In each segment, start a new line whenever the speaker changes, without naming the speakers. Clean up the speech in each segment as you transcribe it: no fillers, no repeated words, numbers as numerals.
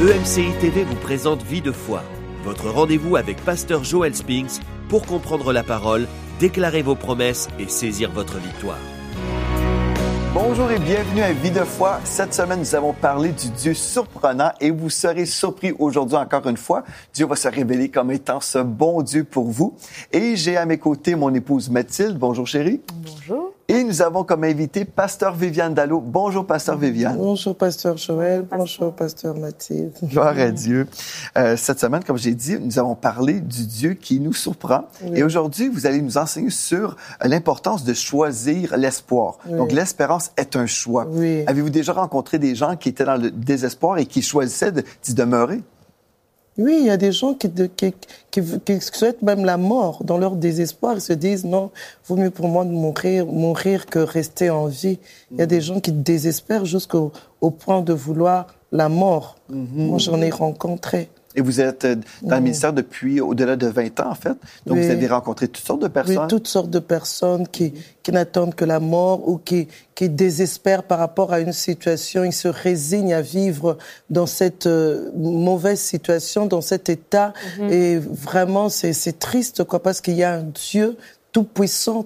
EMCI TV vous présente Vie de foi, votre rendez-vous avec Pasteur Joel Spinks pour comprendre la parole, déclarer vos promesses et saisir votre victoire.
Bonjour et bienvenue à Vie de foi. Cette semaine, nous avons parlé du Dieu surprenant et vous serez surpris aujourd'hui encore une fois. Dieu va se révéler comme étant ce bon Dieu pour vous. Et j'ai à mes côtés mon épouse Mathilde. Bonjour chérie.
Bonjour.
Et nous avons comme invité Pasteur Viviane Dallot. Bonjour Pasteur Viviane.
Bonjour Pasteur Joël. Bonjour Pasteur Mathilde.
Gloire à Dieu. Cette semaine, comme j'ai dit, nous avons parlé du Dieu qui nous surprend. Oui. Et aujourd'hui, vous allez nous enseigner sur l'importance de choisir l'espoir. Oui. Donc l'espérance est un choix. Oui. Avez-vous déjà rencontré des gens qui étaient dans le désespoir et qui choisissaient d'y demeurer?
Oui, il y a des gens qui souhaitent même la mort dans leur désespoir. Ils se disent, non, vaut mieux pour moi de mourir que rester en vie. Il y a des gens qui désespèrent jusqu'au point de vouloir la mort. Moi, j'en ai rencontré.
Et vous êtes dans le ministère depuis au-delà de 20 ans, en fait. Donc, vous avez rencontré toutes sortes de personnes.
Oui, toutes sortes de personnes qui n'attendent que la mort ou qui désespèrent par rapport à une situation. Ils se résignent à vivre dans cette mauvaise situation, dans cet état. Et vraiment, c'est triste, quoi, parce qu'il y a un Dieu tout-puissant,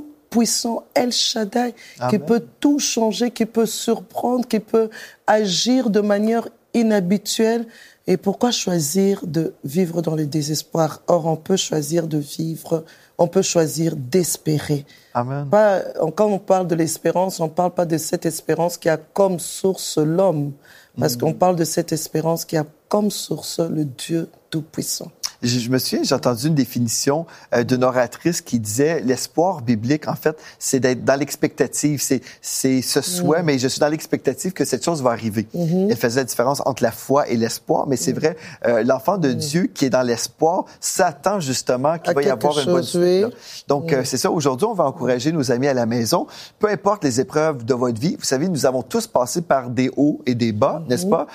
El Shaddai, Amen, qui peut tout changer, qui peut surprendre, qui peut agir de manière inhabituelle. Et pourquoi choisir de vivre dans le désespoir? Or, on peut choisir de vivre, on peut choisir d'espérer.
Amen.
Quand on parle de l'espérance, on ne parle pas de cette espérance qui a comme source l'homme, parce qu'on parle de cette espérance qui a comme source le Dieu Tout-Puissant.
Je me souviens, j'ai entendu une définition d'une oratrice qui disait l'espoir biblique, en fait, c'est d'être dans l'expectative. C'est ce souhait, mais je suis dans l'expectative que cette chose va arriver. Elle faisait la différence entre la foi et l'espoir, mais c'est vrai, l'enfant de Dieu qui est dans l'espoir s'attend justement qu'il va y avoir une bonne suite. Donc, c'est ça. Aujourd'hui, on va encourager nos amis à la maison. Peu importe les épreuves de votre vie, vous savez, nous avons tous passé par des hauts et des bas, n'est-ce pas?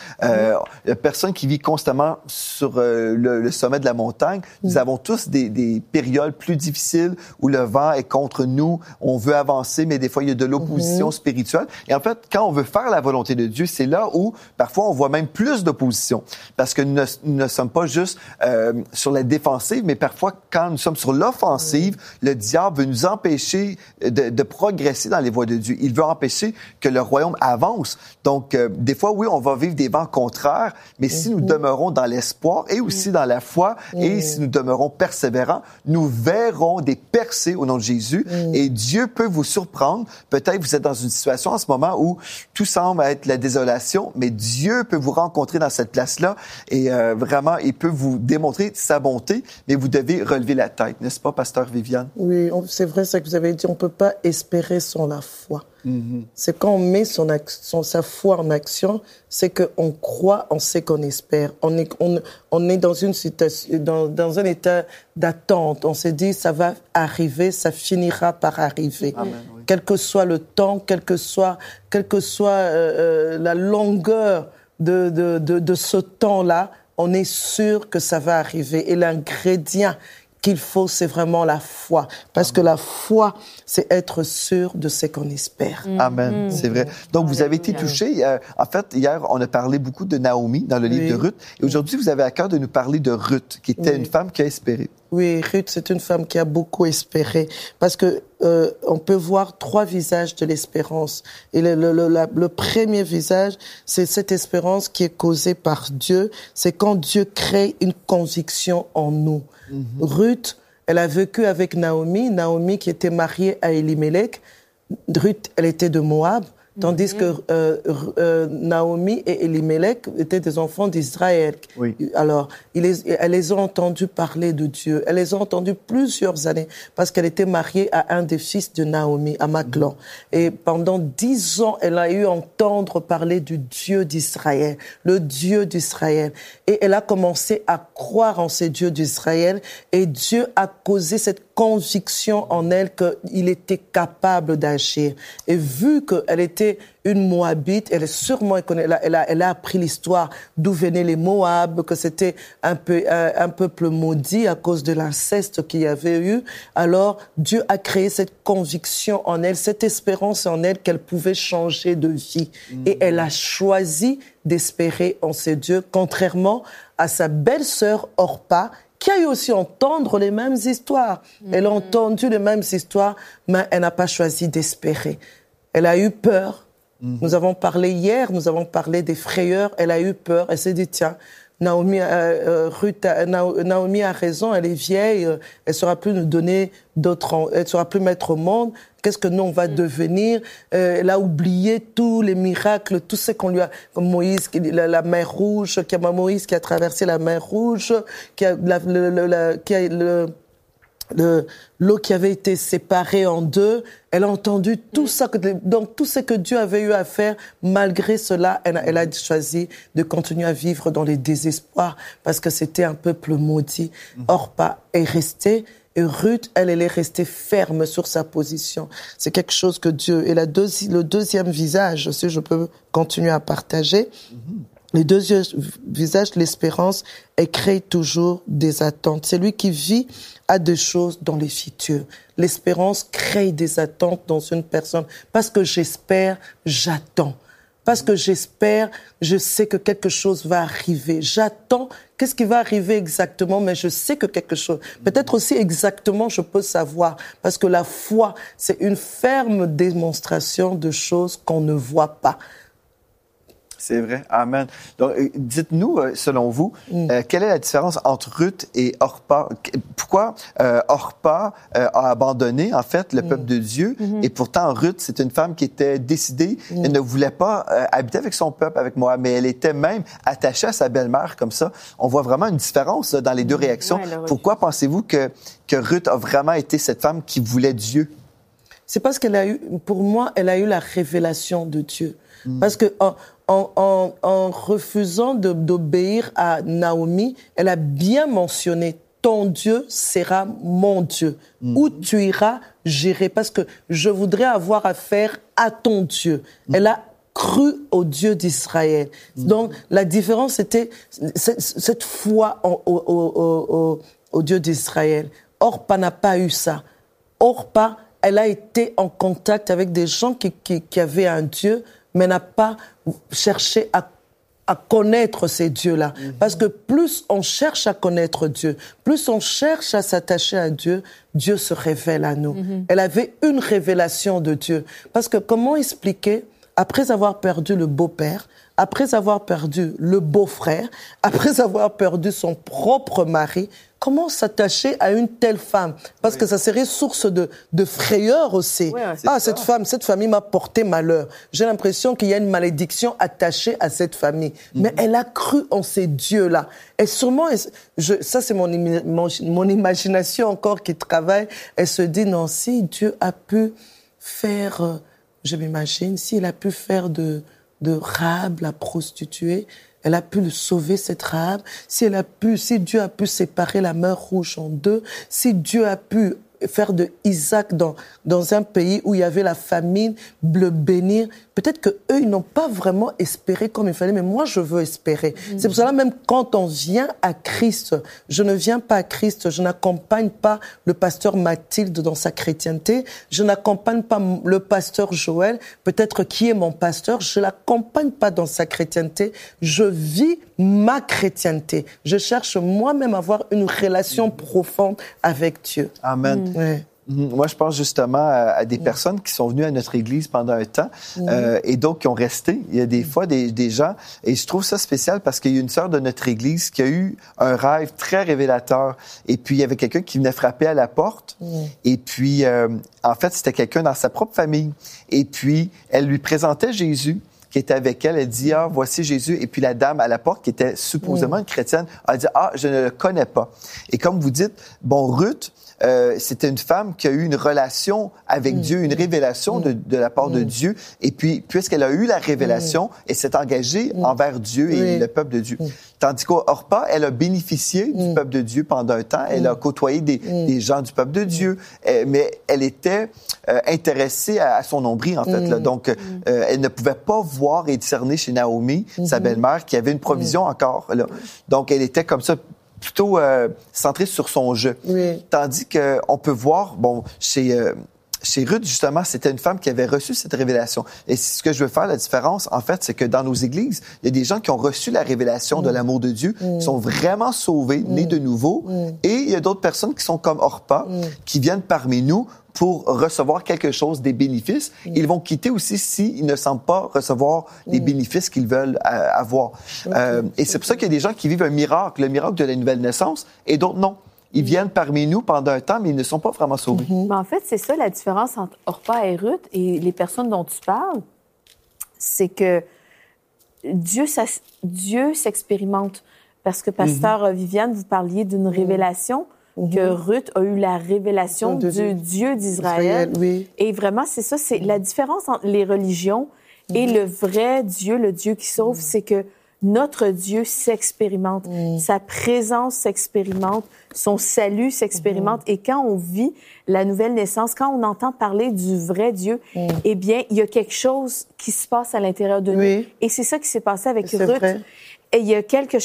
La personne qui vit constamment sur le sommet de la montagne. Nous avons tous des périodes plus difficiles où le vent est contre nous, on veut avancer, mais des fois, il y a de l'opposition spirituelle. Et en fait, quand on veut faire la volonté de Dieu, c'est là où, parfois, on voit même plus d'opposition. Parce que nous ne sommes pas juste sur la défensive, mais parfois, quand nous sommes sur l'offensive, le diable veut nous empêcher de progresser dans les voies de Dieu. Il veut empêcher que le royaume avance. Donc, des fois, oui, on va vivre des vents contraires, mais si nous demeurons dans l'espoir et aussi dans la foi, et si nous demeurons persévérants, nous verrons des percées au nom de Jésus. Et Dieu peut vous surprendre. Peut-être vous êtes dans une situation en ce moment où tout semble être la désolation, mais Dieu peut vous rencontrer dans cette place-là et vraiment, il peut vous démontrer sa bonté, mais vous devez relever la tête. N'est-ce pas, Pasteur Viviane?
Oui, c'est vrai ce que vous avez dit. On ne peut pas espérer sans la foi. C'est quand on met sa foi en action, c'est qu'on croit, on sait qu'on espère. On est dans une situation, dans un état d'attente. On s'est dit, ça va arriver, ça finira par arriver.
Amen, oui.
Quel que soit le temps, quelle que soit la longueur de ce temps-là, on est sûr que ça va arriver. Et l'ingrédient qu'il faut, c'est vraiment la foi. Parce que la foi, c'est être sûr de ce qu'on espère.
Amen, c'est vrai. Donc, vous avez été touchés. En fait, hier, on a parlé beaucoup de Naomi dans le livre de Ruth. Et aujourd'hui, vous avez à cœur de nous parler de Ruth, qui était une femme qui a espéré.
Oui, Ruth, c'est une femme qui a beaucoup espéré. Parce que on peut voir 3 visages de l'espérance. Et le premier visage, c'est cette espérance qui est causée par Dieu. C'est quand Dieu crée une conviction en nous. Ruth, elle a vécu avec Naomi qui était mariée à Elimelech. Ruth, elle était de Moab. Tandis que Naomi et Elimelech étaient des enfants d'Israël. Oui. Alors, elles les ont entendus parler de Dieu. Elles les ont entendus plusieurs années parce qu'elle était mariée à un des fils de Naomi, à Machlon. Et pendant 10 ans, elle a eu à entendre parler du Dieu d'Israël, le Dieu d'Israël. Et elle a commencé à croire en ce Dieu d'Israël. Et Dieu a causé cette conviction en elle qu'il était capable d'agir. Et vu qu'elle était était une Moabite. Elle a appris l'histoire d'où venaient les Moab, que c'était un peuple maudit à cause de l'inceste qu'il y avait eu. Alors, Dieu a créé cette conviction en elle, cette espérance en elle qu'elle pouvait changer de vie. Et elle a choisi d'espérer en ces dieux, contrairement à sa belle-sœur Orpa, qui a eu aussi entendre les mêmes histoires. Elle a entendu les mêmes histoires, mais elle n'a pas choisi d'espérer. Elle a eu peur. Nous avons parlé hier, nous avons parlé des frayeurs. Elle a eu peur. Elle s'est dit, tiens, Naomi a raison, elle est vieille, elle ne saura plus nous donner elle ne saura plus mettre au monde. Qu'est-ce que nous, on va devenir? Elle a oublié tous les miracles, tout ce qu'on lui a... Comme Moïse, la mer Rouge, Moïse qui a traversé la mer Rouge, l'eau qui avait été séparée en deux. Elle a entendu tout ça, donc tout ce que Dieu avait eu à faire. Malgré cela, elle a choisi de continuer à vivre dans les désespoirs parce que c'était un peuple maudit. Orpa est restée. Et Ruth, elle est restée ferme sur sa position. C'est quelque chose que Dieu... Et le deuxième visage, si je peux continuer à partager, le deuxième visage de l'espérance, elle crée toujours des attentes. C'est lui qui vit à des choses dans les futurs. L'espérance crée des attentes dans une personne. Parce que j'espère, j'attends. Parce que j'espère, je sais que quelque chose va arriver. J'attends, qu'est-ce qui va arriver exactement, mais je sais que quelque chose. Peut-être aussi exactement, je peux savoir. Parce que la foi, c'est une ferme démonstration de choses qu'on ne voit pas.
C'est vrai. Amen. Donc, dites-nous, selon vous, quelle est la différence entre Ruth et Orpa? Pourquoi Orpa a abandonné, en fait, le peuple de Dieu, et pourtant Ruth, c'est une femme qui était décidée, elle ne voulait pas habiter avec son peuple, avec Moab, mais elle était même attachée à sa belle-mère, comme ça. On voit vraiment une différence là, dans les deux réactions. Ouais, pourquoi pensez-vous que Ruth a vraiment été cette femme qui voulait Dieu?
C'est parce qu'elle a eu, pour moi, elle a eu la révélation de Dieu. Parce que en refusant d'obéir à Naomi, elle a bien mentionné « Ton Dieu sera mon Dieu. Où tu iras, j'irai. Parce que je voudrais avoir affaire à ton Dieu. » Elle a cru au Dieu d'Israël. Donc, la différence, c'était cette foi au Dieu d'Israël. Orpa n'a pas eu ça. Orpa, elle a été en contact avec des gens qui avaient un Dieu, mais n'a pas cherché à connaître ces dieux-là. Parce que plus on cherche à connaître Dieu, plus on cherche à s'attacher à Dieu, Dieu se révèle à nous. Elle avait une révélation de Dieu. Parce que comment expliquer, après avoir perdu le beau-père, après avoir perdu le beau-frère, après avoir perdu son propre mari, comment s'attacher à une telle femme? Parce que ça serait source de frayeur aussi. Ouais, cette famille m'a porté malheur. J'ai l'impression qu'il y a une malédiction attachée à cette famille. Mais elle a cru en ces dieux-là. Et sûrement, ça c'est mon imagination encore qui travaille. Elle se dit, non, si Dieu a pu faire, je m'imagine, s'il a pu faire de Rahab, la prostituée, elle a pu le sauver, cette Rahab. Si Dieu a pu séparer la mer Rouge en deux, si Dieu a pu faire de Isaac dans un pays où il y avait la famine, le bénir, peut-être que eux ils n'ont pas vraiment espéré comme il fallait, mais moi je veux espérer. C'est pour cela même quand on vient à Christ, je ne viens pas à Christ, je n'accompagne pas le pasteur Mathilde dans sa chrétienté, je n'accompagne pas le pasteur Joël, peut-être qui est mon pasteur, je l'accompagne pas dans sa chrétienté, je vis ma chrétienté. Je cherche moi-même à avoir une relation profonde avec Dieu.
Amen.
Ouais.
Moi, je pense justement à des personnes qui sont venues à notre église pendant un temps et donc qui ont resté. Il y a des fois des gens, et je trouve ça spécial parce qu'il y a une sœur de notre église qui a eu un rêve très révélateur. Et puis, il y avait quelqu'un qui venait frapper à la porte. Et puis, en fait, c'était quelqu'un dans sa propre famille. Et puis, elle lui présentait Jésus qui était avec elle. Elle dit, ah, voici Jésus. Et puis la dame à la porte, qui était supposément une chrétienne, a dit, ah, je ne le connais pas. Et comme vous dites, bon, Ruth, c'était une femme qui a eu une relation avec Dieu, une révélation de la part de Dieu. Et puis, puisqu'elle a eu la révélation, elle s'est engagée envers Dieu et le peuple de Dieu. Tandis qu'Orpa, elle a bénéficié du peuple de Dieu pendant un temps. Elle a côtoyé des gens du peuple de Dieu, mais elle était intéressée à son nombril, en fait. Là. Donc, elle ne pouvait pas voir et discerner chez Naomi, sa belle-mère, qui avait une provision encore. Là. Donc, elle était comme ça, plutôt centrée sur son jeu. Tandis qu'on peut voir, bon, chez Ruth, justement, c'était une femme qui avait reçu cette révélation. Et ce que je veux faire, la différence, en fait, c'est que dans nos églises, il y a des gens qui ont reçu la révélation de l'amour de Dieu, qui sont vraiment sauvés, nés de nouveau. Et il y a d'autres personnes qui sont comme Orpa, qui viennent parmi nous pour recevoir quelque chose, des bénéfices. Ils vont quitter aussi s'ils ne semblent pas recevoir les bénéfices qu'ils veulent avoir. Et c'est pour ça qu'il y a des gens qui vivent un miracle, le miracle de la nouvelle naissance, et d'autres non. Ils viennent parmi nous pendant un temps, mais ils ne sont pas vraiment sauvés.
Mais en fait, c'est ça la différence entre Orpa et Ruth et les personnes dont tu parles. C'est que Dieu s'expérimente. Parce que, Pasteur Viviane, vous parliez d'une révélation, que Ruth a eu la révélation du Dieu d'Israël. Et vraiment, c'est ça, c'est la différence entre les religions et le vrai Dieu, le Dieu qui sauve, c'est que notre Dieu s'expérimente, sa présence s'expérimente, son salut s'expérimente. Et quand on vit la nouvelle naissance, quand on entend parler du vrai Dieu, eh bien, il y a quelque chose qui se passe à l'intérieur de nous. Et c'est ça qui s'est passé avec Ruth. Vrai. Et il y a quelque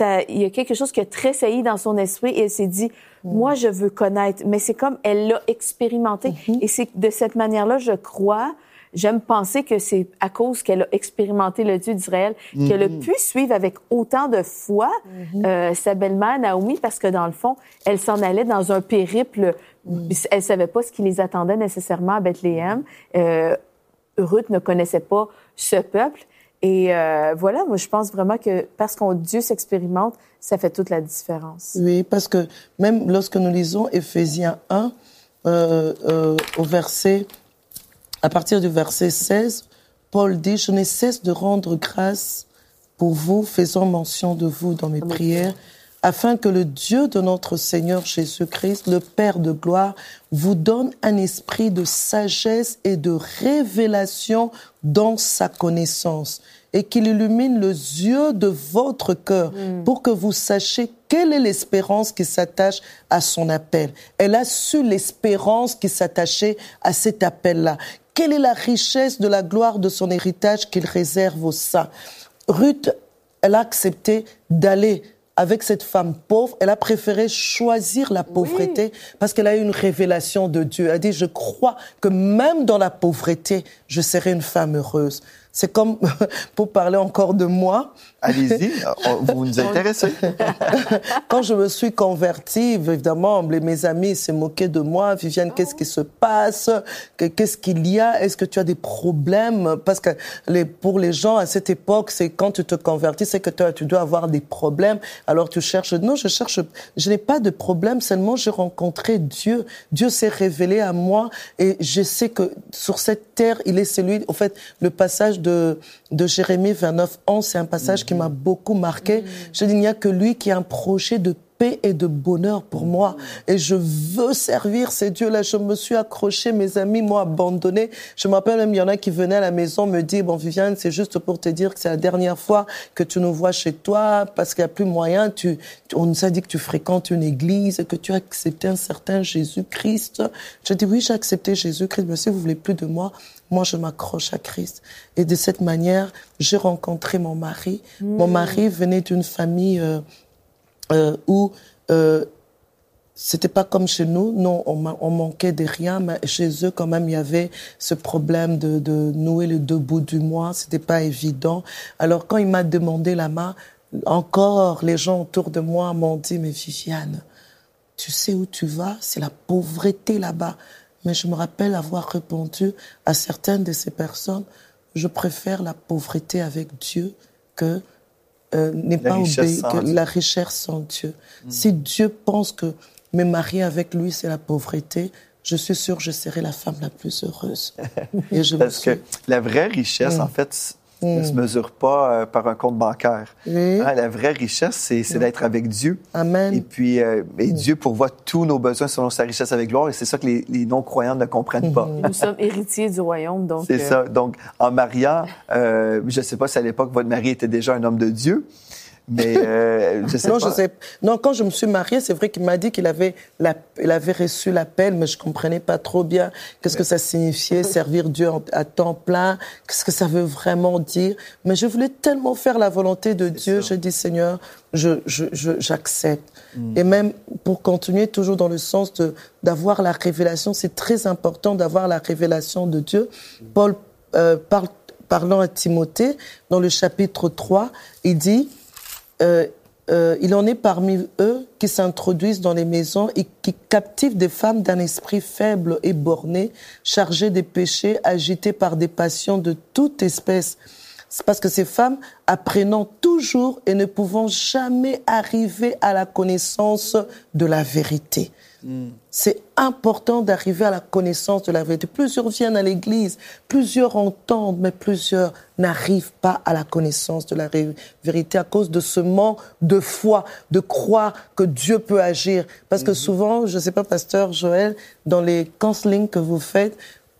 chose qui a tressailli dans son esprit et elle s'est dit, moi, je veux connaître. Mais c'est comme elle l'a expérimenté. Et c'est de cette manière-là, je crois, j'aime penser que c'est à cause qu'elle a expérimenté le Dieu d'Israël qu'elle a pu suivre avec autant de foi sa belle-mère Naomi, parce que dans le fond, elle s'en allait dans un périple. Elle savait pas ce qui les attendait nécessairement à Bethléem. Ruth ne connaissait pas ce peuple. Et voilà, moi, je pense vraiment que parce qu'on Dieu s'expérimente, ça fait toute la différence.
Oui, parce que même lorsque nous lisons Éphésiens 1, à partir du verset 16, Paul dit « Je n'ai cesse de rendre grâce pour vous, faisant mention de vous dans mes prières, afin que le Dieu de notre Seigneur Jésus-Christ, le Père de gloire, vous donne un esprit de sagesse et de révélation dans sa connaissance, et qu'il illumine les yeux de votre cœur pour que vous sachiez quelle est l'espérance qui s'attache à son appel. » Elle a su l'espérance qui s'attachait à cet appel-là. Quelle est la richesse de la gloire de son héritage qu'il réserve aux saints? Ruth, elle a accepté d'aller avec cette femme pauvre. Elle a préféré choisir la pauvreté parce qu'elle a eu une révélation de Dieu. Elle a dit, je crois que même dans la pauvreté, je serai une femme heureuse. C'est comme, pour parler encore de moi.
Allez-y, vous nous intéressez.
Quand je me suis convertie, évidemment, mes amis se moquaient de moi. Viviane, qu'est-ce qui se passe? Qu'est-ce qu'il y a? Est-ce que tu as des problèmes? Parce que pour les gens, à cette époque, c'est quand tu te convertis, c'est que tu dois avoir des problèmes. Alors tu cherches. Non, je n'ai pas de problème, seulement j'ai rencontré Dieu. Dieu s'est révélé à moi et je sais que sur cette terre, il est celui, en fait, le passage de Jérémie 29:11, c'est un passage qui m'a beaucoup marqué. Je dis, il n'y a que lui qui a un projet de paix et de bonheur pour moi. Et je veux servir ces dieux-là. Je me suis accrochée, mes amis m'ont abandonné. Je me rappelle même, il y en a qui venaient à la maison me dire, bon, Viviane, c'est juste pour te dire que c'est la dernière fois que tu nous vois chez toi parce qu'il n'y a plus moyen. On nous a dit que tu fréquentes une église, que tu as accepté un certain Jésus-Christ. Je dis, oui, j'ai accepté Jésus-Christ, mais si vous voulez plus de moi, je m'accroche à Christ. Et de cette manière, j'ai rencontré mon mari. Mon mari venait d'une famille où c'était pas comme chez nous. Non, on manquait de rien, mais chez eux, quand même, il y avait ce problème de nouer les deux bouts du mois. C'était pas évident. Alors, quand il m'a demandé la main, encore, les gens autour de moi m'ont dit, mais Viviane, tu sais où tu vas? C'est la pauvreté là-bas. Mais je me rappelle avoir répondu à certaines de ces personnes, je préfère la pauvreté avec Dieu que la richesse sans Dieu. Si Dieu pense que me marier avec lui, c'est la pauvreté, je suis sûre que je serai la femme la plus heureuse.
Et que la vraie richesse, en fait, ne se mesure pas par un compte bancaire.
Oui.
Hein, la vraie richesse, c'est d'être avec Dieu.
Amen.
Et puis, et Dieu pourvoit tous nos besoins selon sa richesse avec gloire. Et c'est ça que les non-croyants ne comprennent pas.
Nous sommes héritiers du royaume, donc...
C'est ça. Donc, en mariant, je ne sais pas si à l'époque, votre mari était déjà un homme de Dieu, mais je sais pas.
Non, quand je me suis mariée, c'est vrai qu'il m'a dit qu'il avait reçu l'appel, mais je comprenais pas trop bien qu'est-ce que ça signifiait, servir Dieu à temps plein, qu'est-ce que ça veut vraiment dire. Mais je voulais tellement faire la volonté de Dieu. Je dis, Seigneur, j'accepte. Et même pour continuer toujours dans le sens d'avoir la révélation, c'est très important d'avoir la révélation de Dieu. Paul, parlant à Timothée, dans le chapitre 3, il dit... il en est parmi eux qui s'introduisent dans les maisons et qui captivent des femmes d'un esprit faible et borné, chargées des péchés, agitées par des passions de toute espèce. C'est parce que ces femmes, apprenant toujours et ne pouvant jamais arriver à la connaissance de la vérité. C'est important d'arriver à la connaissance de la vérité. Plusieurs viennent à l'église, plusieurs entendent, mais plusieurs n'arrivent pas à la connaissance de la vérité à cause de ce manque de foi, de croire que Dieu peut agir. Parce que souvent, je ne sais pas, pasteur Joël, dans les counseling que vous faites,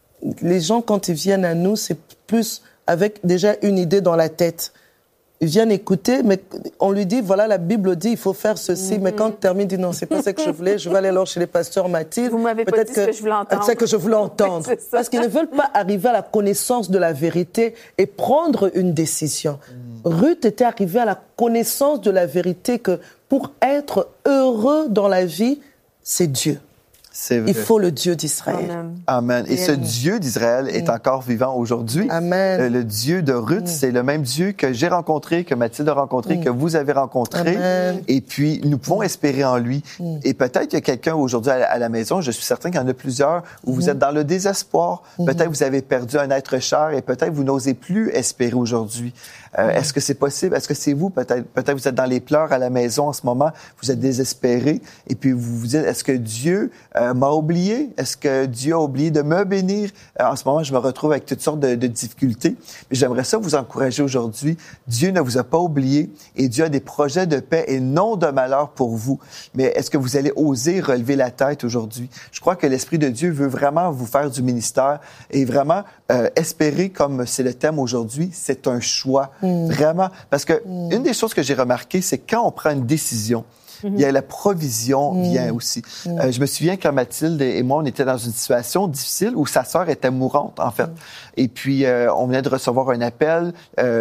les gens, quand ils viennent à nous, c'est plus avec déjà une idée dans la tête. Ils viennent écouter, mais on lui dit, voilà, la Bible dit, il faut faire ceci. Mais quand il termine, il dit, non, c'est pas ça que je voulais. Je vais aller alors chez les pasteurs Mathilde.
Vous m'avez pas dit ce que je voulais entendre.
C'est ce que je voulais entendre. Oui, parce qu'ils ne veulent pas arriver à la connaissance de la vérité et prendre une décision. Ruth était arrivée à la connaissance de la vérité que pour être heureux dans la vie, c'est Dieu.
C'est vrai.
Il faut le Dieu d'Israël.
Amen.
Amen. Et ce Dieu d'Israël est encore vivant aujourd'hui.
Amen.
Le Dieu de Ruth, c'est le même Dieu que j'ai rencontré, que Mathilde a rencontré, que vous avez rencontré.
Amen.
Et puis, nous pouvons espérer en lui. Et peut-être qu'il y a quelqu'un aujourd'hui à la maison, je suis certain qu'il y en a plusieurs, où vous êtes dans le désespoir. Peut-être vous avez perdu un être cher et peut-être vous n'osez plus espérer aujourd'hui. Est-ce que c'est possible? Est-ce que c'est vous? Peut-être vous êtes dans les pleurs à la maison en ce moment, vous êtes désespéré et puis vous vous dites, est-ce que Dieu m'a oublié? Est-ce que Dieu a oublié de me bénir? En ce moment, je me retrouve avec toutes sortes de difficultés. Mais j'aimerais ça vous encourager aujourd'hui. Dieu ne vous a pas oublié et Dieu a des projets de paix et non de malheur pour vous. Mais est-ce que vous allez oser relever la tête aujourd'hui? Je crois que l'Esprit de Dieu veut vraiment vous faire du ministère et vraiment espérer, comme c'est le thème aujourd'hui, c'est un choix. Vraiment. Parce que une des choses que j'ai remarqué, c'est quand on prend une décision, il y a la provision vient aussi. Je me souviens quand Mathilde et moi, on était dans une situation difficile où sa sœur était mourante, en fait. Et puis, on venait de recevoir un appel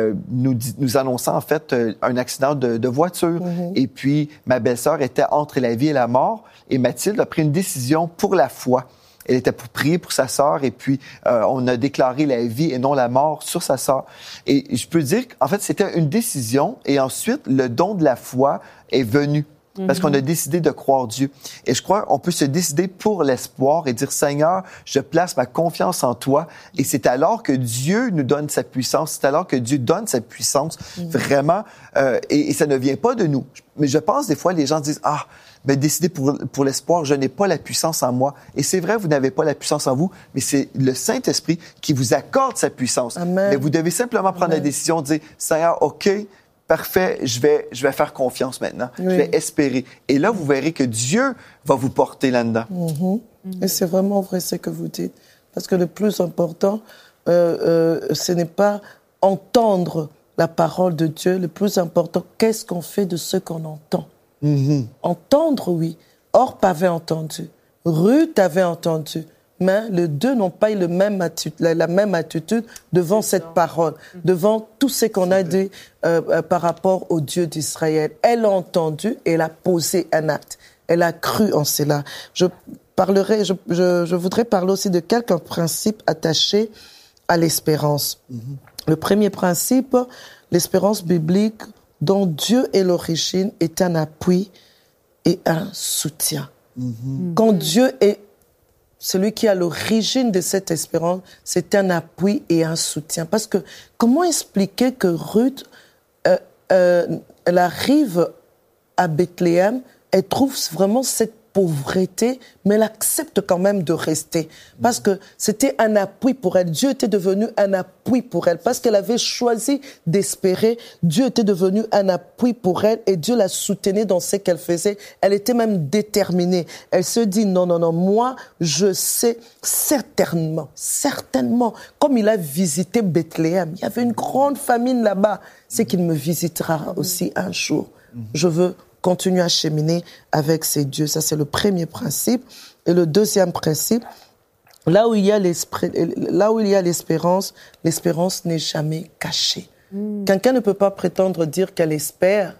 nous annonçant, en fait, un accident de voiture. Et puis, ma belle-sœur était entre la vie et la mort. Et Mathilde a pris une décision pour la foi. Elle était pour prier pour sa sœur et puis on a déclaré la vie et non la mort sur sa sœur. Et je peux dire qu'en fait, c'était une décision et ensuite, le don de la foi est venu. Parce qu'on a décidé de croire Dieu. Et je crois qu'on peut se décider pour l'espoir et dire, Seigneur, je place ma confiance en toi. Et c'est alors que Dieu nous donne sa puissance. C'est alors que Dieu donne sa puissance, vraiment. Et ça ne vient pas de nous. Mais je pense, des fois, les gens disent, mais décider pour l'espoir, je n'ai pas la puissance en moi. Et c'est vrai, vous n'avez pas la puissance en vous, mais c'est le Saint-Esprit qui vous accorde sa puissance.
Amen.
Mais vous devez simplement prendre la décision de dire, Seigneur, OK, parfait, je vais faire confiance maintenant. Oui. Je vais espérer. Et là, vous verrez que Dieu va vous porter là-dedans.
Et c'est vraiment vrai ce que vous dites. Parce que le plus important, ce n'est pas entendre la parole de Dieu. Le plus important, qu'est-ce qu'on fait de ce qu'on entend? Entendre, oui. Orp avait entendu. Ruth avait entendu. Mais les deux n'ont pas eu la même attitude devant cette parole, devant tout ce qu'on a dit par rapport au Dieu d'Israël. Elle a entendu et elle a posé un acte. Elle a cru en cela. Je voudrais parler aussi de quelques principes attachés à l'espérance. Le premier principe, l'espérance biblique dont Dieu est l'origine, est un appui et un soutien. Quand Dieu est celui qui est à l'origine de cette espérance, c'est un appui et un soutien. Parce que comment expliquer que Ruth, elle arrive à Bethléem, elle trouve vraiment cette pauvreté, mais elle accepte quand même de rester. Parce que c'était un appui pour elle. Dieu était devenu un appui pour elle. Parce qu'elle avait choisi d'espérer, Dieu était devenu un appui pour elle et Dieu la soutenait dans ce qu'elle faisait. Elle était même déterminée. Elle se dit, non, moi, je sais certainement, comme il a visité Bethléem, il y avait une grande famine là-bas, c'est qu'il me visitera aussi un jour. Je veux continuer à cheminer avec ces dieux. Ça, c'est le premier principe. Et le deuxième principe, là où il y a l'espérance, l'espérance n'est jamais cachée. Quelqu'un ne peut pas prétendre dire qu'il espère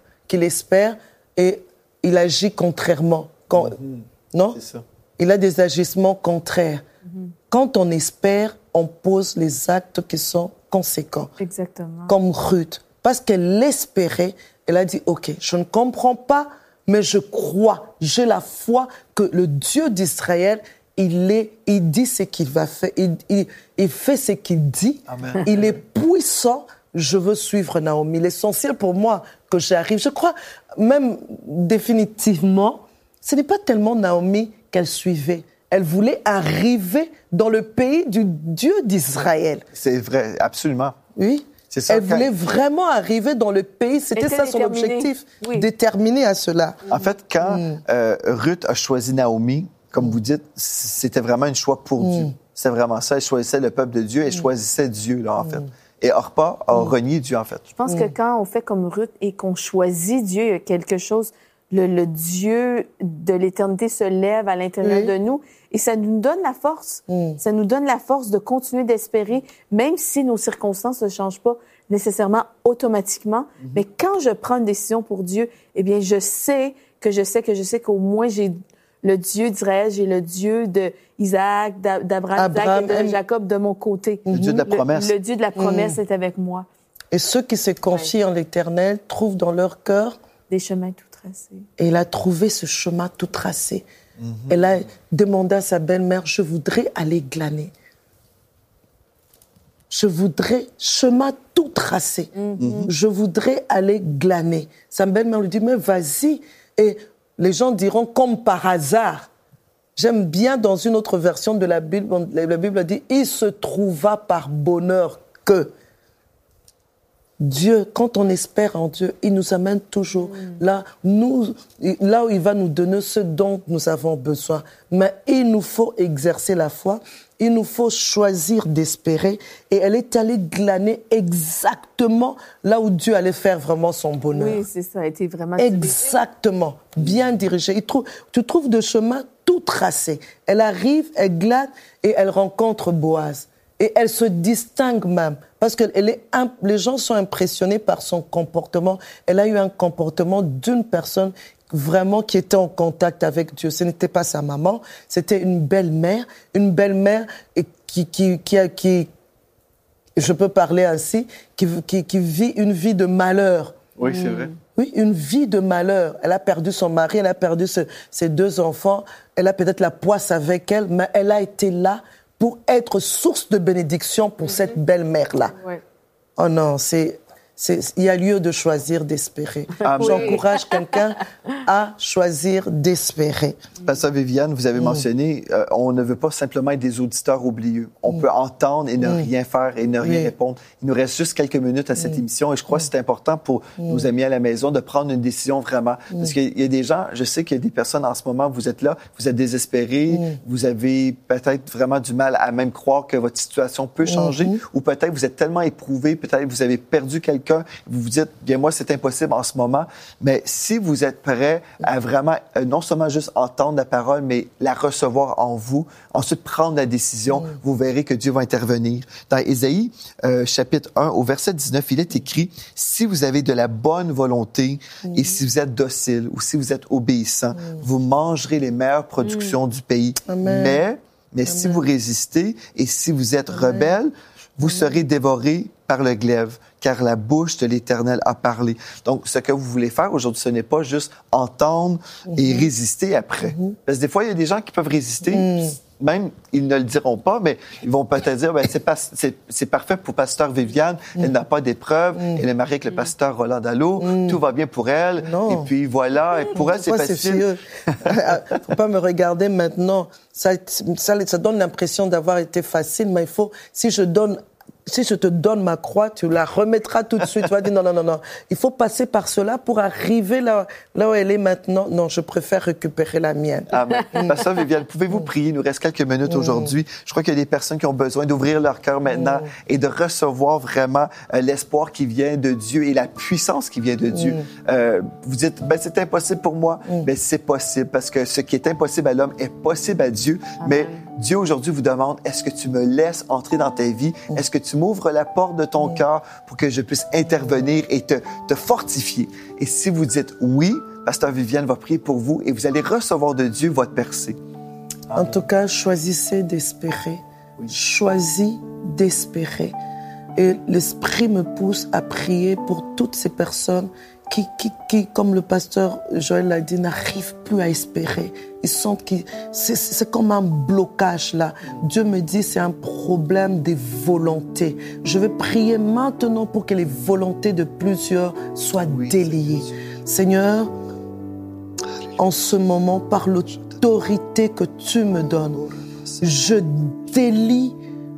et il agit contrairement. Non?
C'est ça.
Il a des agissements contraires. Quand on espère, on pose les actes qui sont conséquents.
Exactement.
Comme Ruth. Parce qu'elle espérait, elle a dit, OK, je ne comprends pas, mais je crois, j'ai la foi que le Dieu d'Israël, il dit ce qu'il va faire, il fait ce qu'il dit.
Amen.
Il est puissant, je veux suivre Naomi. L'essentiel pour moi, que j'arrive, je crois même définitivement, ce n'est pas tellement Naomi qu'elle suivait. Elle voulait arriver dans le pays du Dieu d'Israël.
C'est vrai, absolument.
Oui.
C'est ça,
elle voulait vraiment arriver dans le pays. C'était ça son objectif, déterminée à cela.
En fait, quand Ruth a choisi Naomi, comme vous dites, c'était vraiment un choix pour Dieu. C'est vraiment ça. Elle choisissait le peuple de Dieu et choisissait Dieu, là, en fait. Et Orpa a renié Dieu, en fait.
Je pense que quand on fait comme Ruth et qu'on choisit Dieu, il y a quelque chose, le Dieu de l'éternité se lève à l'intérieur de nous et ça nous donne la force. Ça nous donne la force de continuer d'espérer, même si nos circonstances ne changent pas nécessairement automatiquement. Mais quand je prends une décision pour Dieu, eh bien, je sais qu'au moins j'ai le Dieu d'Israël, j'ai le Dieu d'Isaac, d'Abraham, et de Jacob de mon côté.
Le Dieu de la promesse.
Le Dieu de la promesse est avec moi.
Et ceux qui se confient en l'Éternel trouvent dans leur cœur
des chemins tout tracés.
Et elle a trouvé ce chemin tout tracé. Elle a demandé à sa belle-mère, je voudrais aller glaner. Je voudrais, chemin tout tracé. Je voudrais aller glaner. Sa belle-mère lui dit, mais vas-y. Et les gens diront, comme par hasard. J'aime bien dans une autre version de la Bible, la Bible dit, il se trouva par bonheur que. Dieu, quand on espère en Dieu, il nous amène toujours là où il va nous donner ce dont nous avons besoin. Mais il nous faut exercer la foi, il nous faut choisir d'espérer. Et elle est allée glaner exactement là où Dieu allait faire vraiment son bonheur.
Oui, c'est ça, a été vraiment
exactement, bien dirigé. Tu trouves de chemin tout tracé. Elle arrive, elle glane et elle rencontre Boaz. Et elle se distingue même, parce que les gens sont impressionnés par son comportement. Elle a eu un comportement d'une personne vraiment qui était en contact avec Dieu. Ce n'était pas sa maman, c'était une belle-mère qui je peux parler ainsi, qui vit une vie de malheur.
Oui, c'est vrai.
Oui, une vie de malheur. Elle a perdu son mari, elle a perdu ses 2 enfants, elle a peut-être la poisse avec elle, mais elle a été là pour être source de bénédiction pour cette belle-mère-là. Ouais. Oh non, il y a lieu de choisir d'espérer. J'encourage quelqu'un à choisir d'espérer.
Pasteur Viviane, vous avez mentionné, on ne veut pas simplement être des auditeurs oublieux. On peut entendre et ne rien faire et ne rien répondre. Il nous reste juste quelques minutes à cette émission et je crois que c'est important pour nos amis à la maison de prendre une décision vraiment. Parce qu'il y a des gens, je sais qu'il y a des personnes en ce moment, vous êtes là, vous êtes désespérés, vous avez peut-être vraiment du mal à même croire que votre situation peut changer ou peut-être vous êtes tellement éprouvé, peut-être vous avez perdu quelqu'un, vous vous dites, bien moi, c'est impossible en ce moment. Mais si vous êtes prêt à vraiment, non seulement juste entendre la parole, mais la recevoir en vous, ensuite prendre la décision, vous verrez que Dieu va intervenir. Dans Ésaïe, chapitre 1, au verset 19, il est écrit, « Si vous avez de la bonne volonté et si vous êtes docile ou si vous êtes obéissant, vous mangerez les meilleures productions du pays. Mais si vous résistez et si vous êtes rebelle, vous serez dévorés par le glaive, car la bouche de l'Éternel a parlé. » Donc, ce que vous voulez faire aujourd'hui, ce n'est pas juste entendre et résister après. Parce que des fois, il y a des gens qui peuvent résister, même, ils ne le diront pas, mais ils vont peut-être dire, ben, c'est parfait pour pasteur Viviane, elle n'a pas d'épreuve, elle est mariée avec le pasteur Roland Dallot, tout va bien pour elle, et puis voilà, et pour elle, c'est facile.
Faut pas me regarder maintenant. Ça donne l'impression d'avoir été facile, mais il faut, si je te donne ma croix, tu la remettras tout de suite. Tu vas dire non. Il faut passer par cela pour arriver là où elle est maintenant. Non, je préfère récupérer la mienne.
Amen. Pasteur Viviane, pouvez-vous prier? Il nous reste quelques minutes aujourd'hui. Je crois qu'il y a des personnes qui ont besoin d'ouvrir leur cœur maintenant et de recevoir vraiment l'espoir qui vient de Dieu et la puissance qui vient de Dieu. Vous dites, c'est impossible pour moi. C'est possible parce que ce qui est impossible à l'homme est possible à Dieu. Amen. Mais Dieu aujourd'hui vous demande, est-ce que tu me laisses entrer dans ta vie? Est-ce que tu m'ouvres la porte de ton cœur pour que je puisse intervenir et te fortifier? Et si vous dites oui, pasteur Viviane va prier pour vous et vous allez recevoir de Dieu votre percée.
En tout cas, choisissez d'espérer. Oui. Choisis d'espérer. Et l'Esprit me pousse à prier pour toutes ces personnes qui, comme le pasteur Joël l'a dit, n'arrivent plus à espérer. Ils sentent que c'est comme un blocage là. Dieu me dit c'est un problème des volontés. Je vais prier maintenant pour que les volontés de plusieurs soient déliées. Seigneur, en ce moment, par l'autorité que tu me donnes, je délie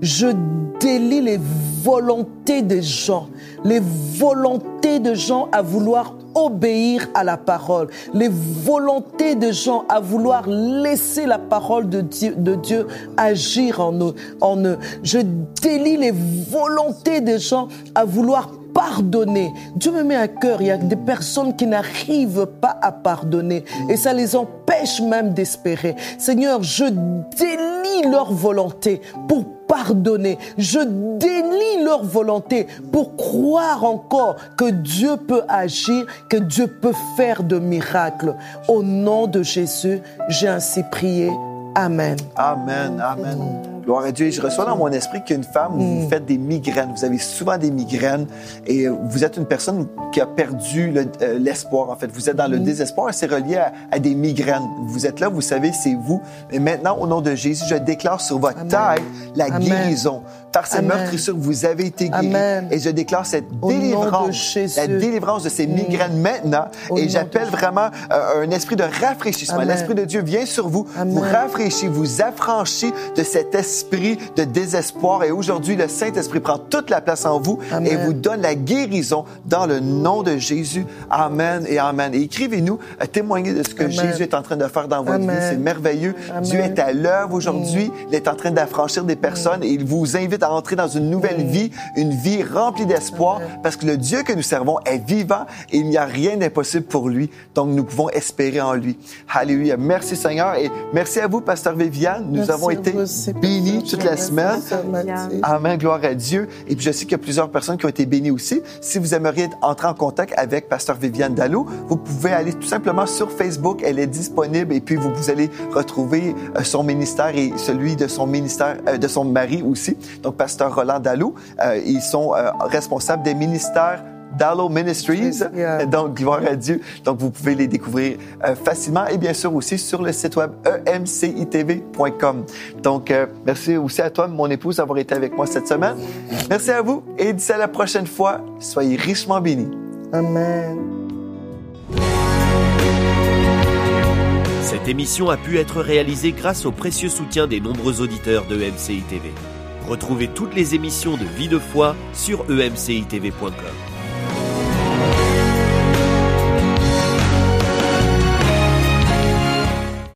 les volontés des gens, les volontés de gens à vouloir obéir à la parole, les volontés de gens à vouloir laisser la parole de Dieu agir en eux. Je délie les volontés des gens à vouloir pardonner. Dieu me met à cœur, il y a des personnes qui n'arrivent pas à pardonner et ça les empêche même d'espérer. Seigneur, je délie leur volonté pour pardonner. Je délie leur volonté pour croire encore que Dieu peut agir, que Dieu peut faire de miracles. Au nom de Jésus, j'ai ainsi prié. Amen.
Amen. Amen. Gloire à Dieu. Et je reçois dans mon esprit qu'il y a une femme où vous faites des migraines. Vous avez souvent des migraines et vous êtes une personne qui a perdu l'espoir. En fait, vous êtes dans le désespoir et c'est relié à des migraines. Vous êtes là, vous savez, c'est vous. Mais maintenant, au nom de Jésus, je déclare sur votre tête la guérison. Par ces meurtrissures, vous avez été guéris. Et je déclare cette délivrance, la délivrance de ces migraines maintenant. Et j'appelle vraiment un esprit de rafraîchissement. L'Esprit de Dieu vient sur vous, vous rafraîchit, vous affranchit de cet esprit de désespoir. Et aujourd'hui, le Saint-Esprit prend toute la place en vous et vous donne la guérison dans le nom de Jésus. Amen et amen. Et écrivez-nous, témoignez de ce que Jésus est en train de faire dans votre vie. C'est merveilleux. Dieu est à l'œuvre aujourd'hui. Il est en train d'affranchir des personnes et il vous invite à entrer dans une nouvelle vie, une vie remplie d'espoir, parce que le Dieu que nous servons est vivant et il n'y a rien d'impossible pour lui. Donc, nous pouvons espérer en lui. Alléluia. Merci Seigneur et merci à vous, pasteur Viviane. Nous avons été bénis toute la semaine. Amen. Gloire à Dieu. Et puis, je sais qu'il y a plusieurs personnes qui ont été bénies aussi. Si vous aimeriez entrer en contact avec pasteur Viviane Dallot, vous pouvez aller tout simplement sur Facebook. Elle est disponible et puis vous allez retrouver son ministère et celui de son ministère, de son mari aussi. Donc, pasteur Roland Dallot, ils sont responsables des ministères Dallot Ministries. Donc, gloire à Dieu. Donc, vous pouvez les découvrir facilement et bien sûr aussi sur le site web emcitv.com. Donc, merci aussi à toi, mon épouse, d'avoir été avec moi cette semaine. Merci à vous et d'ici à la prochaine fois, soyez richement bénis.
Amen.
Cette émission a pu être réalisée grâce au précieux soutien des nombreux auditeurs de MCI TV. Retrouvez toutes les émissions de Vie de foi sur emcitv.com.